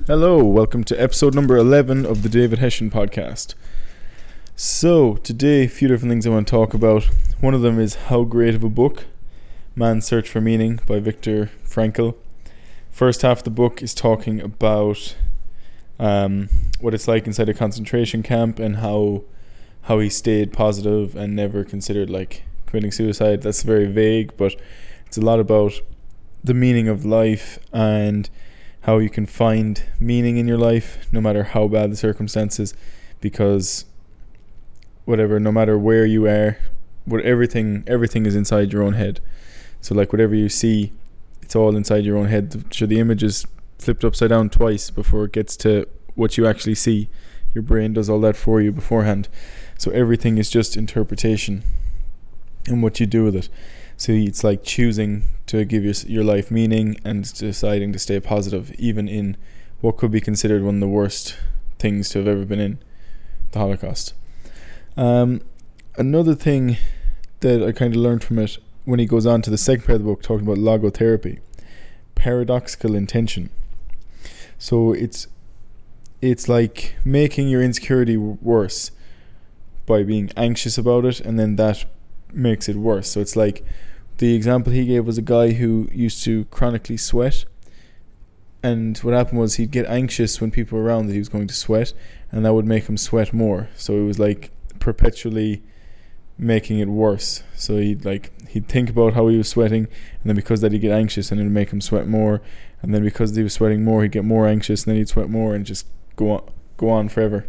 Hello, welcome to episode number 11 of the David Hessian podcast. So, today, a few different things I want to talk about. One of them is how great of a book, Man's Search for Meaning by Viktor Frankl. First half of the book is talking about what it's like inside a concentration camp and how he stayed positive and never considered committing suicide. That's very vague, but it's a lot about the meaning of life and how you can find meaning in your life no matter how bad the circumstances, because no matter where you are, everything is inside your own head. So whatever you see, it's all inside your own head. So the image is flipped upside down twice before it gets to what you actually see. Your brain does all that for you beforehand. So everything is just interpretation and what you do with it. So it's like choosing to give your life meaning and deciding to stay positive, even in what could be considered one of the worst things to have ever been in, the Holocaust. Another thing that I kind of learned from it, when he goes on to the second part of the book, talking about logotherapy, paradoxical intention. So it's like making your insecurity worse by being anxious about it, and then that makes it worse. So it's like, the example he gave was a guy who used to chronically sweat, and what happened was he'd get anxious when people were around that he was going to sweat, and that would make him sweat more. So it was like perpetually making it worse. So he'd think about how he was sweating, and then because that he'd get anxious and it would make him sweat more, and then because he was sweating more he'd get more anxious, and then he'd sweat more, and just go on forever.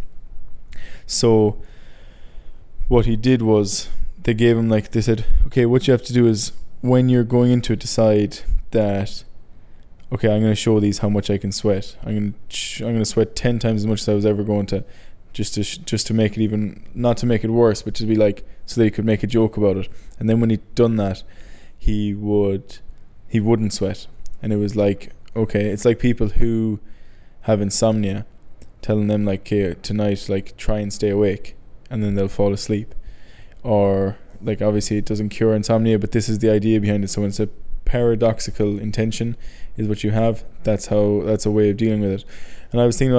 So what he did was, they gave him, they said, okay, what you have to do is, when you're going into it, decide that, okay, I'm going to show these how much I can sweat. I'm going to sweat 10 times as much as I was ever going to, just to make it even, not to make it worse, but to be so that he could make a joke about it. And then when he'd done that, he wouldn't sweat. And it was okay, it's like people who have insomnia, telling them okay, tonight, try and stay awake, and then they'll fall asleep. Or obviously it doesn't cure insomnia, but this is the idea behind it. So when it's a paradoxical intention is what you have, that's a way of dealing with it. And I was thinking,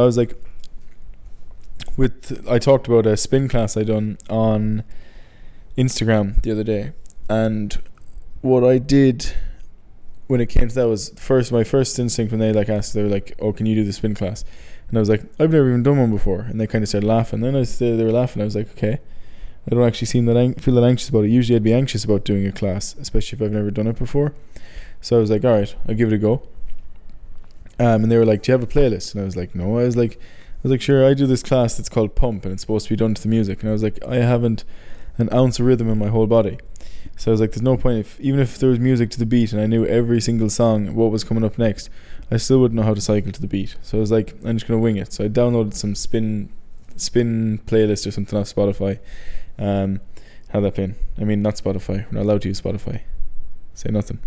I talked about a spin class I done on Instagram the other day, and what I did when it came to that was, my first instinct when they asked, they were oh, can you do the spin class? And I was I've never even done one before, and they kind of started laughing. Then they were laughing. I was okay, I don't actually feel that anxious about it. Usually I'd be anxious about doing a class, especially if I've never done it before. So I was alright, I'll give it a go. And they were do you have a playlist? And I was no. I was sure, I do this class that's called Pump, and it's supposed to be done to the music. And I was I haven't an ounce of rhythm in my whole body. So I was there's no point, even if there was music to the beat and I knew every single song, what was coming up next, I still wouldn't know how to cycle to the beat. So I was I'm just going to wing it. So I downloaded some spin playlist or something off Spotify. How that playing? I mean, not Spotify. We're not allowed to use Spotify. Say nothing.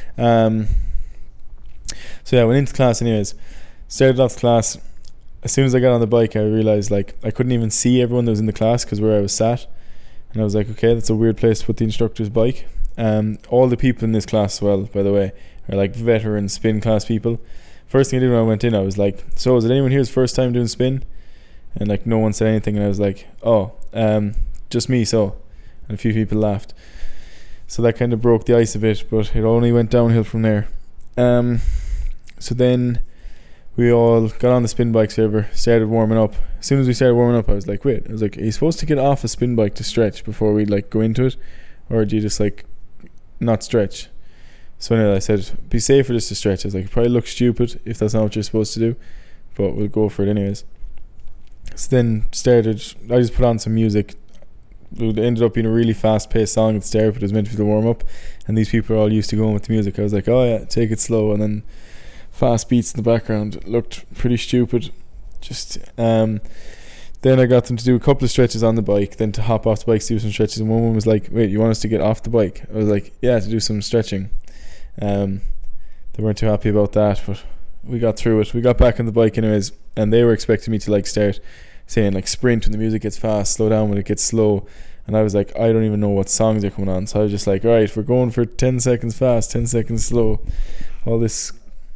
So yeah, I went into class anyways. Started off class. As soon as I got on the bike, I realized I couldn't even see everyone that was in the class because where I was sat. And I was okay, that's a weird place to put the instructor's bike. All the people in this class, well, by the way, are veteran spin class people. First thing I did when I went in, I was so is it anyone here's first time doing spin? And no one said anything, and I was just me, so. And a few people laughed. So that kind of broke the ice a bit, but it only went downhill from there. So then we all got on the spin bike server, started warming up. As soon as we started warming up, I was wait, are you supposed to get off a spin bike to stretch before we go into it? Or do you just not stretch? So anyway, I said, be safer just to stretch. I was it probably looks stupid if that's not what you're supposed to do, but we'll go for it anyways. So then I just put on some music. It ended up being a really fast-paced song at the start, but it was meant to be the warm-up, and these people are all used to going with the music. I was oh yeah, take it slow, and then fast beats in the background. It looked pretty stupid. Just then I got them to do a couple of stretches on the bike, then to hop off the bike to do some stretches, and one was wait, you want us to get off the bike? I was yeah, to do some stretching. They weren't too happy about that, but we got through it. We got back on the bike anyways, and they were expecting me to start saying sprint when the music gets fast, slow down when it gets slow, and I was I don't even know what songs are coming on. So I was just alright, we're going for 10 seconds fast, 10 seconds slow, all this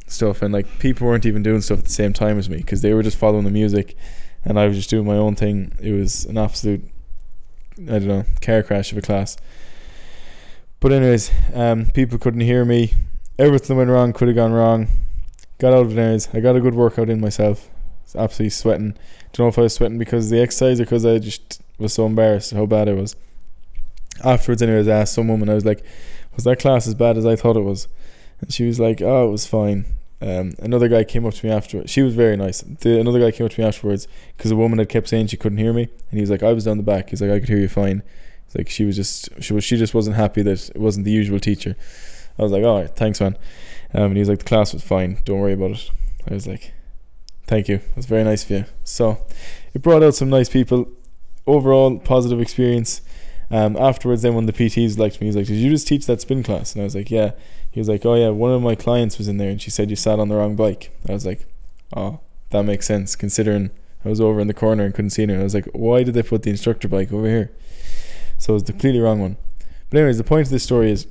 stuff, and like people weren't even doing stuff at the same time as me because they were just following the music and I was just doing my own thing. It was an absolute, I don't know, car crash of a class. But anyways, people couldn't hear me. Everything went wrong, could have gone wrong. Got out of it anyways. I got a good workout in myself. I was absolutely sweating. Don't know if I was sweating because of the exercise or because I just was so embarrassed how bad it was. Afterwards anyways, I asked some woman, I was like, was that class as bad as I thought it was? And she was like, oh, it was fine. Another guy came up to me afterwards. She was very nice. Another guy came up to me afterwards because a woman had kept saying she couldn't hear me, and he was like, I was down the back. He's like, I could hear you fine. He's like, she just wasn't happy that it wasn't the usual teacher. I was like, all right, thanks, man. And he was like, the class was fine, don't worry about it. I was like, thank you, that's very nice of you. So it brought out some nice people. Overall, positive experience. Afterwards then, when the PTs liked me, he's like, did you just teach that spin class? And I was like, yeah. He was like, oh yeah, one of my clients was in there and she said you sat on the wrong bike. I was like, oh, that makes sense considering I was over in the corner and couldn't see anyone. I was like, why did they put the instructor bike over here? So it was the completely wrong one. But anyways, the point of this story is,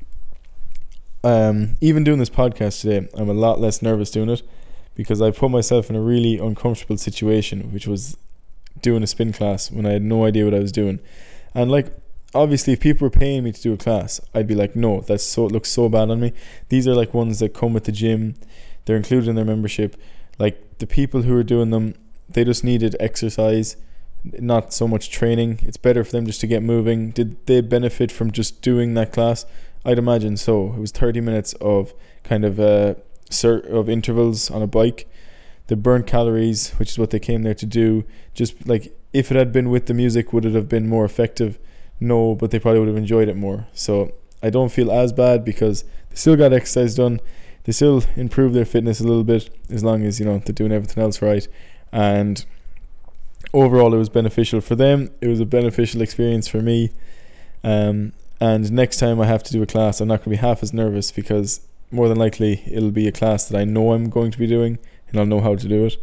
even doing this podcast today, I'm a lot less nervous doing it because I put myself in a really uncomfortable situation, which was doing a spin class when I had no idea what I was doing. And like, obviously if people were paying me to do a class, I'd be like, no, it looks so bad on me. These are like ones that come with the gym, they're included in their membership. Like the people who are doing them, they just needed exercise, not so much training. It's better for them just to get moving. Did they benefit from just doing that class? I'd imagine so. It was 30 minutes of kind of of intervals on a bike. They burnt calories, which is what they came there to do. Just like, if it had been with the music, would it have been more effective? No, but they probably would have enjoyed it more. So I don't feel as bad because they still got exercise done. They still improve their fitness a little bit, as long as, you know, they're doing everything else right. And overall, it was beneficial for them. It was a beneficial experience for me. And next time I have to do a class, I'm not going to be half as nervous because more than likely it'll be a class that I know I'm going to be doing and I'll know how to do it.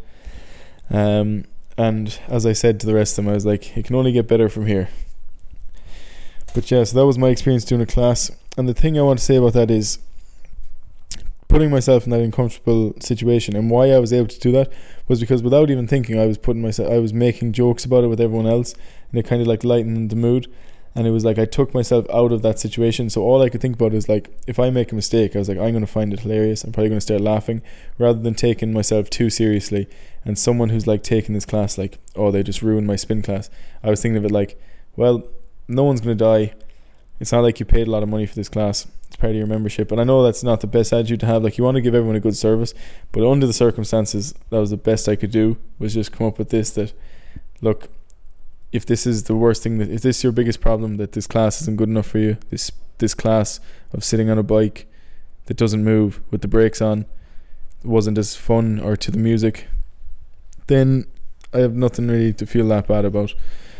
And as I said to the rest of them, I was like, it can only get better from here. But yeah, so that was my experience doing a class. And the thing I want to say about that is putting myself in that uncomfortable situation, and why I was able to do that was because without even thinking, I was making jokes about it with everyone else, and it kind of like lightened the mood. And it was like I took myself out of that situation. So all I could think about is like, if I make a mistake, I was like, I'm going to find it hilarious. I'm probably going to start laughing, rather than taking myself too seriously. And someone who's like taking this class like, oh, they just ruined my spin class. I was thinking of it like, well, no one's going to die. It's not like you paid a lot of money for this class. It's part of your membership. And I know that's not the best attitude to have. Like, you want to give everyone a good service, but under the circumstances, that was the best I could do, was just come up with this, that look, if this is the worst thing, if this is your biggest problem, that this class isn't good enough for you, this class of sitting on a bike that doesn't move with the brakes on wasn't as fun or to the music, then I have nothing really to feel that bad about.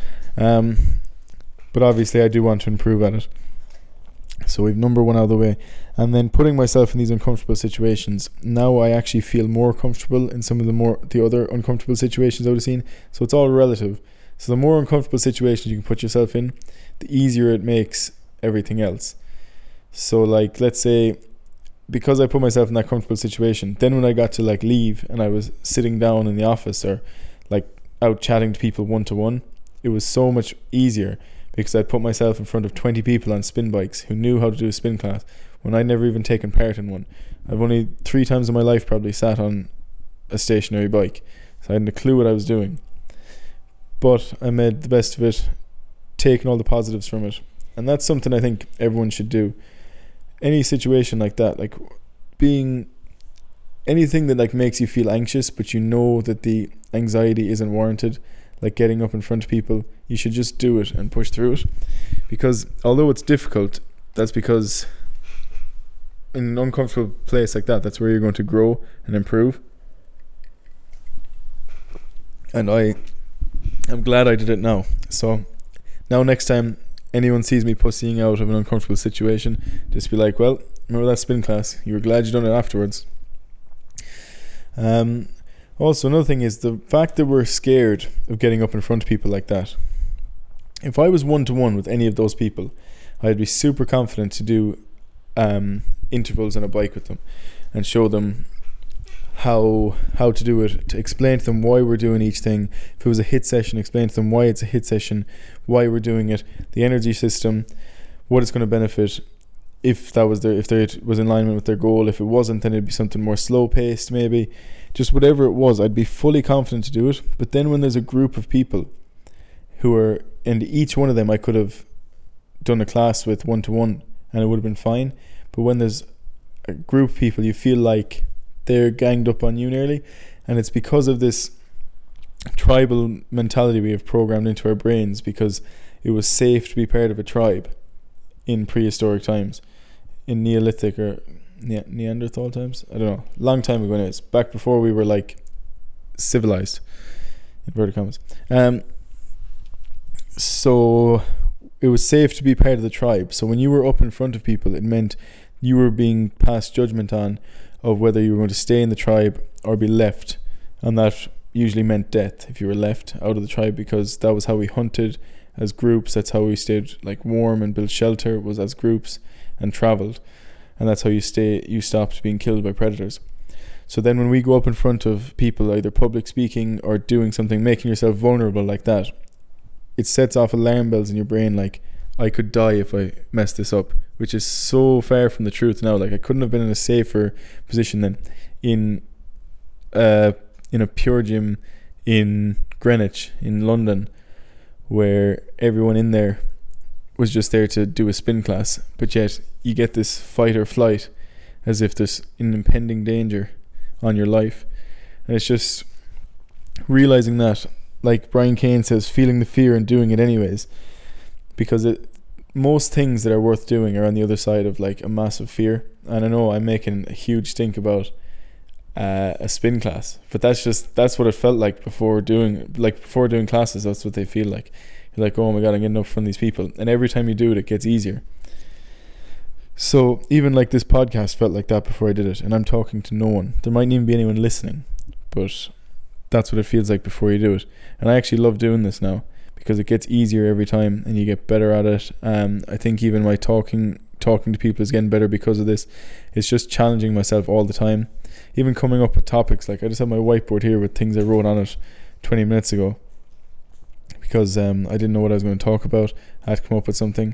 But obviously I do want to improve at it. So we've number one out of the way. And then putting myself in these uncomfortable situations, now I actually feel more comfortable in some of the other uncomfortable situations I would have seen. So it's all relative. So the more uncomfortable situations you can put yourself in, the easier it makes everything else. So like, let's say, because I put myself in that comfortable situation, then when I got to like leave and I was sitting down in the office or like out chatting to people one-to-one, it was so much easier because I'd put myself in front of 20 people on spin bikes who knew how to do a spin class when I'd never even taken part in one. I've only 3 times in my life probably sat on a stationary bike, so I hadn't a clue what I was doing. But I made the best of it, taking all the positives from it. And that's something I think everyone should do. Any situation like that, like being anything that like makes you feel anxious, but you know that the anxiety isn't warranted, like getting up in front of people, you should just do it and push through it. Because although it's difficult, that's because in an uncomfortable place like that, that's where you're going to grow and improve. And I'm glad I did it now. So now next time anyone sees me pussying out of an uncomfortable situation, just be like, well, remember that spin class? You were glad you done it afterwards. Also, another thing is the fact that we're scared of getting up in front of people like that. If I was one-to-one with any of those people, I'd be super confident to do intervals on a bike with them and show them how to do it, to explain to them why we're doing each thing. If it was a hit session, explain to them why it's a hit session, why we're doing it, the energy system, what it's going to benefit. If that was if it was in alignment with their goal. If it wasn't, then it'd be something more slow paced, maybe. Just whatever it was, I'd be fully confident to do it. But then when there's a group of people who are, and each one of them I could have done a class with 1-to-1 and it would have been fine. But when there's a group of people, you feel like they're ganged up on you nearly, and it's because of this tribal mentality we have programmed into our brains, because it was safe to be part of a tribe in prehistoric times, in Neolithic or Neanderthal times, I don't know, long time ago anyways, back before we were like civilized, inverted commas. So it was safe to be part of the tribe. So when you were up in front of people, it meant you were being passed judgment on of whether you were going to stay in the tribe or be left, and that usually meant death if you were left out of the tribe, because that was how we hunted as groups. That's how we stayed like warm and built shelter, was as groups, and travelled, and that's how you stopped being killed by predators. So then when we go up in front of people, either public speaking or doing something, making yourself vulnerable like that, it sets off alarm bells in your brain, like, I could die if I mess this up, which is so far from the truth now. Like, I couldn't have been in a safer position than in a pure gym in Greenwich in London, where everyone in there was just there to do a spin class, but yet you get this fight or flight as if there's an impending danger on your life. And it's just realizing that, like Brian Cain says, feeling the fear and doing it anyways, because most things that are worth doing are on the other side of like a massive fear. And I know I'm making a huge stink about a spin class, but that's what it felt like before doing classes. That's what they feel like. You're like, oh my god, I'm getting up from these people, and every time you do it, it gets easier. So even like this podcast felt like that before I did it, and I'm talking to no one. There mightn't even be anyone listening, but that's what it feels like before you do it. And I actually love doing this now, because it gets easier every time and you get better at it. I think even my talking to people is getting better because of this. It's just challenging myself all the time, even coming up with topics. Like, I just have my whiteboard here with things I wrote on it 20 minutes ago, because I didn't know what I was going to talk about. I had to come up with something.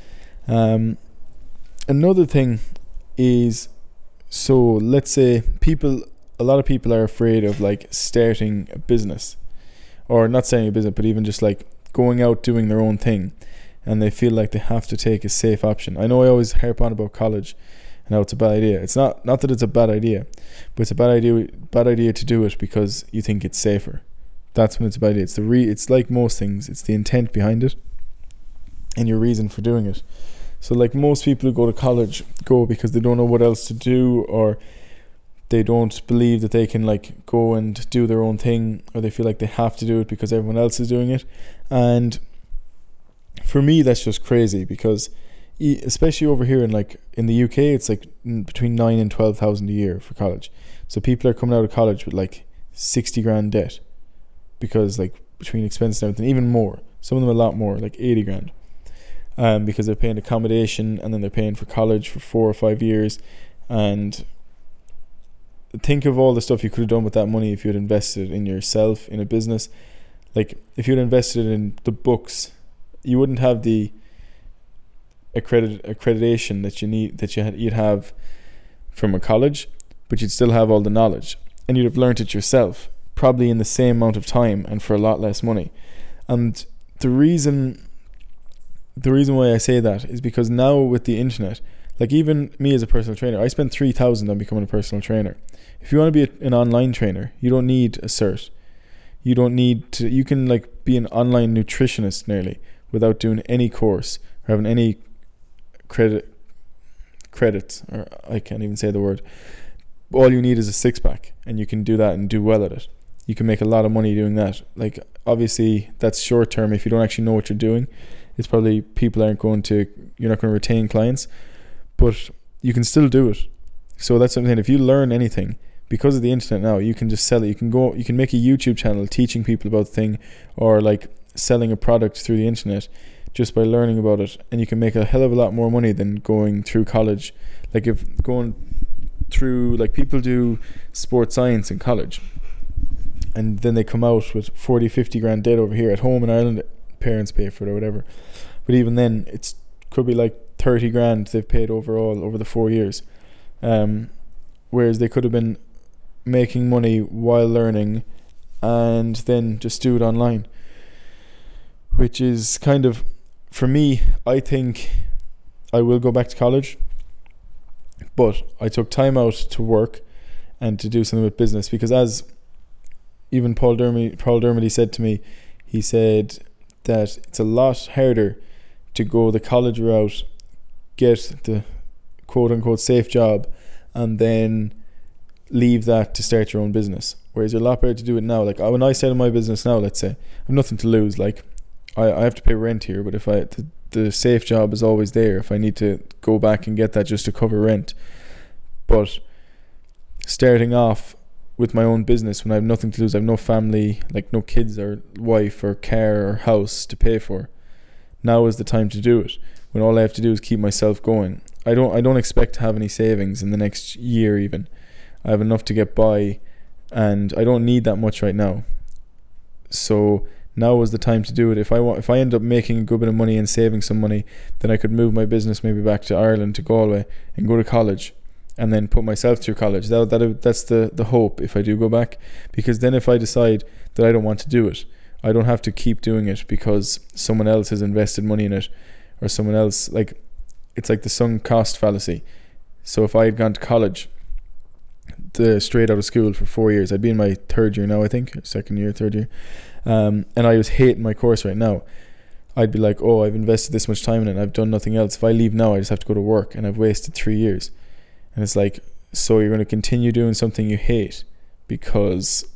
Another thing is, so let's say a lot of people are afraid of like starting a business, or not starting a business, but even just like going out doing their own thing, and they feel like they have to take a safe option. I know I always harp on about college and how it's a bad idea. It's not that it's a bad idea, but it's a bad idea to do it because you think it's safer. That's when it's a bad idea. It's like most things, it's the intent behind it and your reason for doing it. So like most people who go to college go because they don't know what else to do, or they don't believe that they can like go and do their own thing, or they feel like they have to do it because everyone else is doing it. And for me, that's just crazy, because especially over here in the UK, it's like between 9 and 12,000 a year for college. So people are coming out of college with like 60 grand debt, because like between expenses and everything, even more, some of them a lot more, like 80 grand, because they're paying accommodation and then they're paying for college for 4 or 5 years. And think of all the stuff you could have done with that money if you had invested in yourself, in a business. Like, if you had invested in the books, you wouldn't have the accreditation that you need, you'd have from a college, but you'd still have all the knowledge, and you'd have learnt it yourself, probably in the same amount of time and for a lot less money. And the reason why I say that is because now with the internet, like even me as a personal trainer, I spent 3,000 on becoming a personal trainer. If you want to be an online trainer, you don't need a cert. You can like be an online nutritionist nearly without doing any course or having any credits, or I can't even say the word. All you need is a 6-pack, and you can do that and do well at it. You can make a lot of money doing that. Like, obviously that's short term. If you don't actually know what you're doing, it's probably you're not going to retain clients, but you can still do it. So that's something. If you learn anything, because of the internet now, you can just sell it. You can make a YouTube channel teaching people about the thing, or like selling a product through the internet just by learning about it, and you can make a hell of a lot more money than going through college. Like, if going through, like, people do sports science in college, and then they come out with 40-50 grand debt over here. At home in Ireland, parents pay for it or whatever, but even then it's could be like 30 grand they've paid overall over the 4 years, whereas they could have been making money while learning and then just do it online, which is kind of, for me, I think I will go back to college, but I took time out to work and to do something with business, because as even Paul Dermody said to me, he said that it's a lot harder to go the college route, get the quote-unquote safe job, and then leave that to start your own business. Whereas you're a lot better to do it now. Like, when I started my business now, let's say, I have nothing to lose. Like, I have to pay rent here, but if the safe job is always there if I need to go back and get that just to cover rent. But starting off with my own business when I have nothing to lose, I have no family, like no kids or wife or car or house to pay for, now is the time to do it, when all I have to do is keep myself going. I don't expect to have any savings in the next year even. I have enough to get by, and I don't need that much right now. So now is the time to do it. If I end up making a good bit of money and saving some money, then I could move my business maybe back to Ireland, to Galway, and go to college, and then put myself through college. That's the hope if I do go back, because then if I decide that I don't want to do it, I don't have to keep doing it because someone else has invested money in it, or someone else, like, it's like the sunk cost fallacy. So if I had gone to college straight out of school for 4 years, I'd be in my third year now, I think, second year, third year, and I was hating my course right now, I'd be like, oh, I've invested this much time in it and I've done nothing else. If I leave now, I just have to go to work, and I've wasted 3 years. And it's like, so you're going to continue doing something you hate because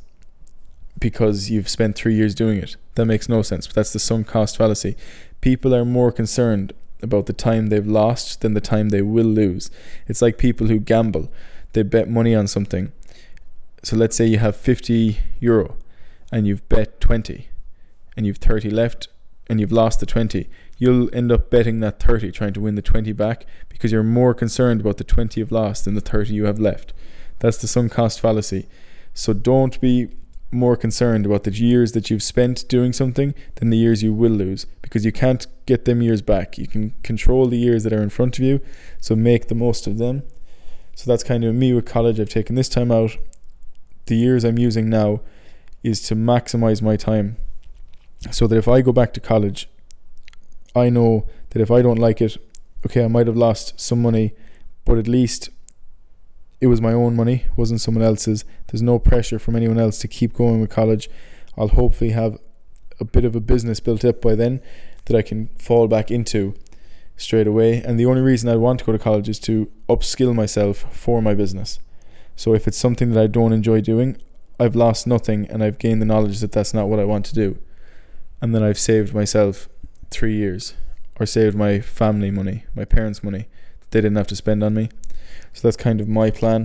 you've spent 3 years doing it? That makes no sense. But that's the sunk cost fallacy. People are more concerned about the time they've lost than the time they will lose. It's like people who gamble. They bet money on something. So let's say you have €50 and you've bet 20 and you've 30 left and you've lost the 20. You'll end up betting that 30, trying to win the 20 back, because you're more concerned about the 20 you've lost than the 30 you have left. That's the sunk cost fallacy. So don't be more concerned about the years that you've spent doing something than the years you will lose, because you can't get them years back. You can control the years that are in front of you, so make the most of them. So that's kind of me with college. I've taken this time out. The years I'm using now is to maximize my time, so that if I go back to college, I know that if I don't like it, okay, I might have lost some money, but at least it was my own money, wasn't someone else's. There's no pressure from anyone else to keep going with college. I'll hopefully have a bit of a business built up by then that I can fall back into straight away. And the only reason I want to go to college is to upskill myself for my business. So if it's something that I don't enjoy doing, I've lost nothing, and I've gained the knowledge that that's not what I want to do. And then I've saved myself 3 years, or saved my family money, my parents' money, that they didn't have to spend on me. So that's kind of my plan.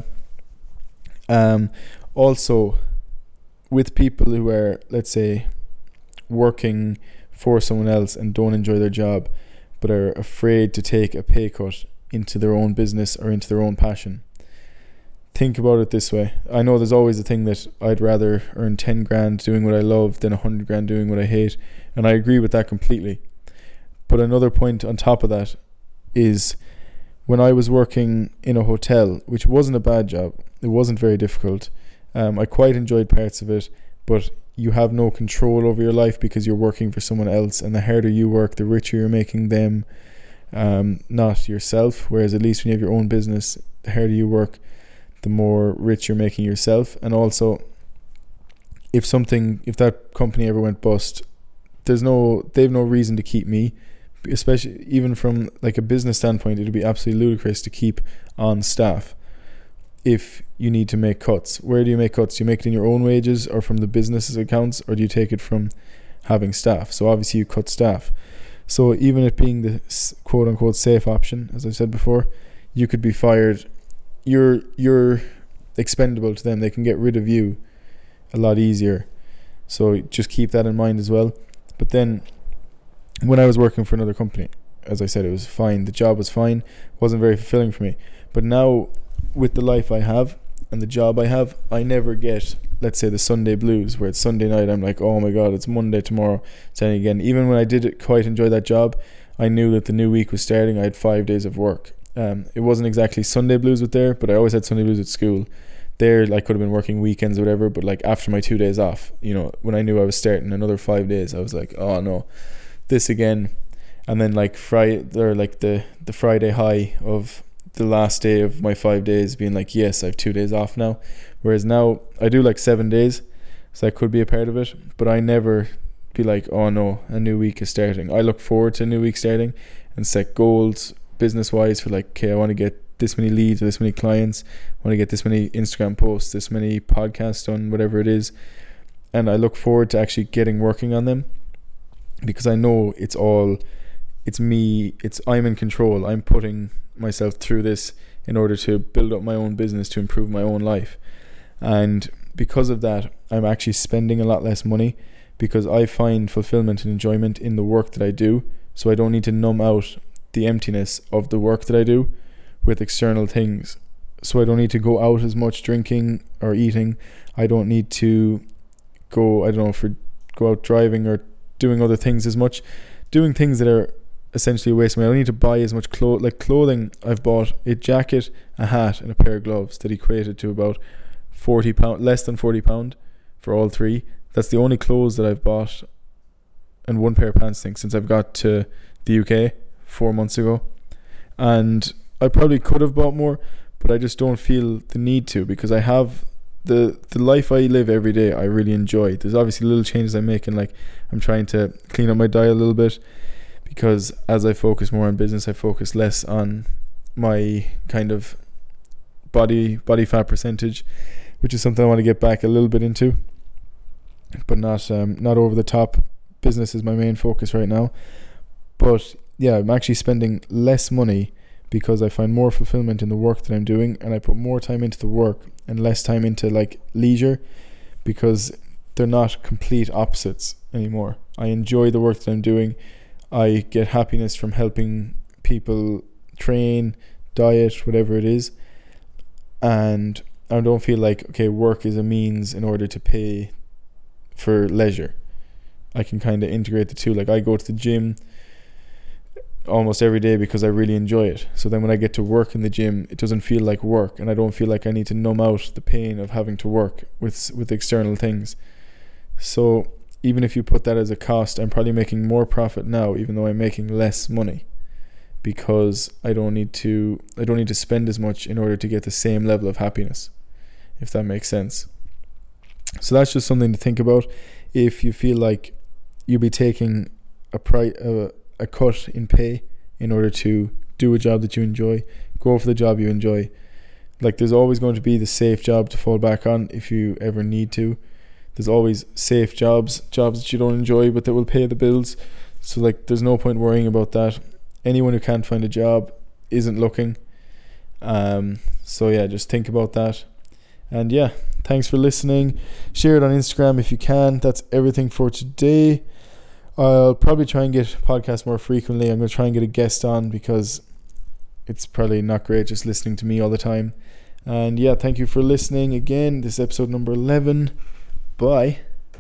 Also, with people who are, let's say, working for someone else and don't enjoy their job, but are afraid to take a pay cut into their own business or into their own passion, think about it this way. I know there's always a thing that I'd rather earn 10 grand doing what I love than 100 grand doing what I hate, and I agree with that completely. But another point on top of that is, when I was working in a hotel, which wasn't a bad job, it wasn't very difficult, I quite enjoyed parts of it, but you have no control over your life because you're working for someone else, and the harder you work, the richer you're making them, not yourself. Whereas at least when you have your own business, the harder you work, the more rich you're making yourself. And also, if that company ever went bust, they've no reason to keep me. Especially even from like a business standpoint, it would be absolutely ludicrous to keep on staff if you need to make cuts. Where do you make cuts? Do you make it in your own wages or from the business's accounts, or do you take it from having staff? So obviously you cut staff. So even it being the quote unquote safe option, as I said before, you could be fired. You're expendable to them. They can get rid of you a lot easier. So just keep that in mind as well. But then, when I was working for another company, as I said, it was fine. The job was fine. It wasn't very fulfilling for me. But now with the life I have and the job I have, I never get, let's say, the Sunday blues where it's Sunday night, I'm like, oh my god, it's Monday tomorrow, starting again. Even when I did quite enjoy that job, I knew that the new week was starting. I had 5 days of work. It wasn't exactly Sunday blues with there, but I always had Sunday blues at school. There, I could have been working weekends or whatever, but like after my 2 days off, when I knew I was starting another 5 days, I was like, oh no, this again. And then like Friday, or like the Friday high of the last day of my 5 days being like, yes, I have 2 days off now. Whereas now I do like 7 days, so I could be a part of it, but I never be like, oh no, a new week is starting. I look forward to a new week starting and set goals business wise for like, okay, I want to get this many leads or this many clients, I want to get this many Instagram posts, this many podcasts done, whatever it is. And I look forward to actually working on them, because I know it's me, I'm in control. I'm putting myself through this in order to build up my own business, to improve my own life. And because of that, I'm actually spending a lot less money, because I find fulfillment and enjoyment in the work that I do. So I don't need to numb out the emptiness of the work that I do with external things. So I don't need to go out as much drinking or eating. I don't need to go out driving or doing other things as much, doing things that are essentially a waste of money. I don't need to buy as much clothing. I've bought a jacket, a hat and a pair of gloves that equated to about £40, less than £40 for all three. That's the only clothes that I've bought, and one pair of pants things, since I've got to the UK 4 months ago. And I probably could have bought more, but I just don't feel the need to, because I have the life I live every day. I really enjoy. There's obviously little changes I'm making, like I'm trying to clean up my diet a little bit, because as I focus more on business, I focus less on my kind of body fat percentage, which is something I want to get back a little bit into, but not over the top. Business is my main focus right now. But yeah, I'm actually spending less money because I find more fulfillment in the work that I'm doing, and I put more time into the work and less time into like leisure, because they're not complete opposites anymore. I enjoy the work that I'm doing. I get happiness from helping people train, diet, whatever it is. And I don't feel like, okay, work is a means in order to pay for leisure. I can kind of integrate the two. Like I go to the gym almost every day because I really enjoy it. So then when I get to work in the gym, it doesn't feel like work, and I don't feel like I need to numb out the pain of having to work with external things. So even if you put that as a cost, I'm probably making more profit now, even though I'm making less money, because I don't need to spend as much in order to get the same level of happiness, if that makes sense. So that's just something to think about. If you feel like you'll be taking a cut in pay in order to do a job that you enjoy, go for the job you enjoy. Like there's always going to be the safe job to fall back on if you ever need to. There's always safe jobs that you don't enjoy but that will pay the bills. So like there's no point worrying about that. Anyone who can't find a job isn't looking. So yeah, just think about that. And yeah, thanks for listening. Share it on Instagram if you can. That's everything for today. I'll probably try and get podcasts more frequently. I'm going to try and get a guest on, because it's probably not great just listening to me all the time. And yeah, thank you for listening again. This is episode number 11. Bye.